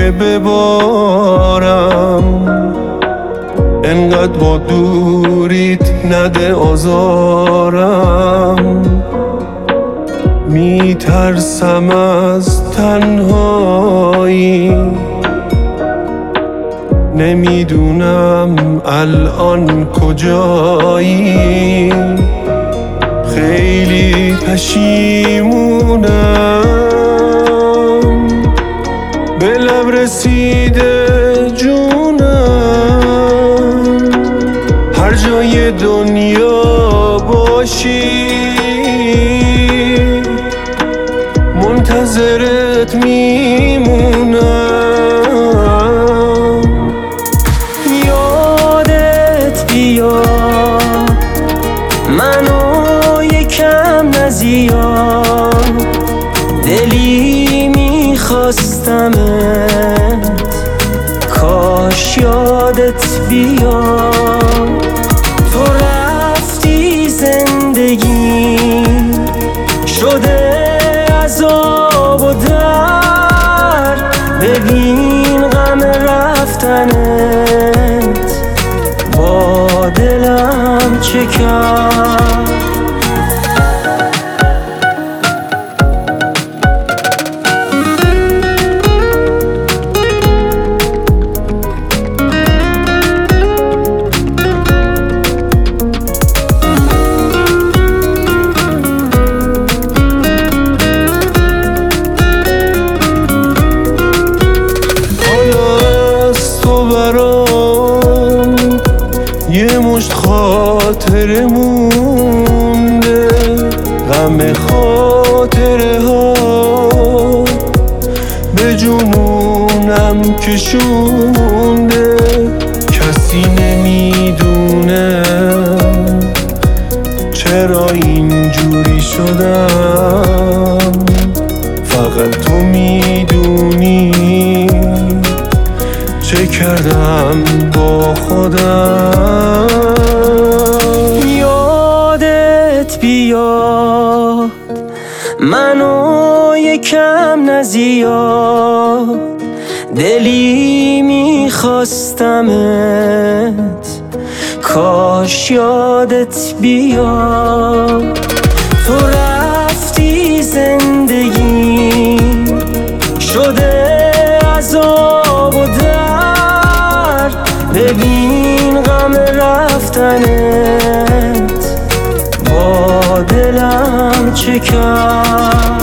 که ببارم، انقدر با دوریت نده آزارم. میترسم از تنهایی، نمیدونم الان کجایی. خیلی پشیمونم، به لب رسیده جونم. هر جای دنیا باشی منتظرت میمونم. یادت بیاد منو یکم نزیاد، دلی میخواستمت کاش یادت بیاد. تو رفتی زندگی شده عذاب و درد، ببین غم رفتنت با دلم چه کرد. یه مشت خاطره مونده، غم خاطره ها به جنونم کشونده. کسی نمیدونه چرا اینجوری شدم، فقط تو میدونی چه کردم با خودم. یادت بیاد منو یکم نزیاد، دلی میخواستمت کاش یادت بیاد. تو رفتی زندگی شده عذاب و درد، ببین غم رفتنت با دلم چه کرد.